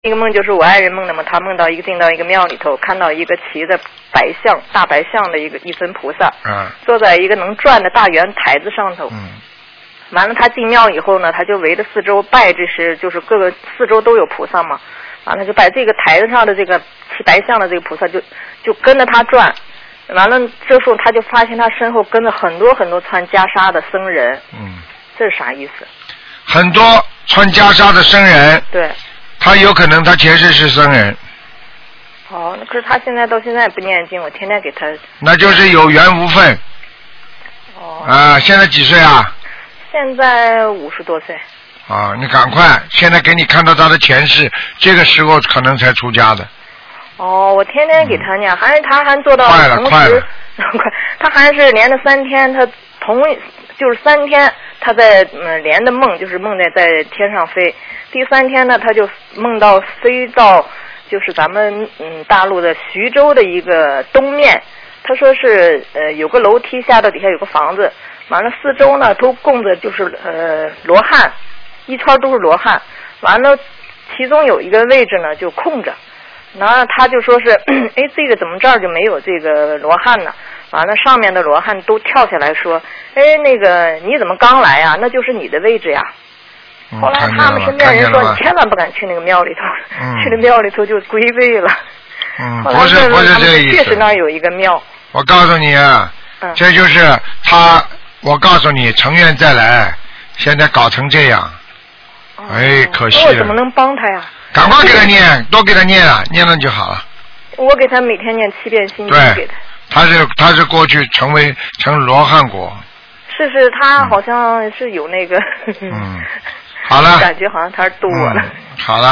那个梦就是我爱人梦的嘛，他梦到进到一个庙里头，看到一个骑着大白象的一尊菩萨，坐在一个能转的大圆台子上头。完了他进庙以后呢，他就围着四周拜，就是各个四周都有菩萨嘛，完了就把这个台子上的这个骑白象的这个菩萨就跟着他转。完了这时候他就发现他身后跟着很多很多穿袈裟的僧人。这是啥意思？ 很多穿袈裟的僧人。对。他有可能他前世是僧人。 可是他到现在不念经，我天天给他。 那就是有缘无分。现在几岁啊？ 现在50多岁。 你赶快，现在给你看到他的前世，这个时候可能才出家的。 我天天给他念，他还做到快了， 他还是连着3天，他就是3天他在连的梦，就是梦在天上飞。第3天呢，他就梦到飞到就是咱们大陆的徐州的一个东面。他说是有个楼梯下到底下有个房子，完了四周呢都供着就是罗汉，一圈都是罗汉。完了其中有一个位置呢就空着，然后他就说是这个怎么这儿就没有这个罗汉呢？完了上面的罗汉都跳下来说那个你怎么刚来呀？那就是你的位置呀。后来他们身边人说你千万不敢去那个庙里头，去那庙里头就归位了。 不是这个意思。 确实那儿有一个庙。 我告诉你啊，这就是他，我告诉你，成愿再来，现在搞成这样，可惜了。 那我怎么能帮他呀？ 赶快给他念，多给他念了，念了就好了。 我给他每天念7遍心经给他。 他是过去成罗汉果。 是，他好像是有那个。 好了。 感觉好像他是渡我了。 好了。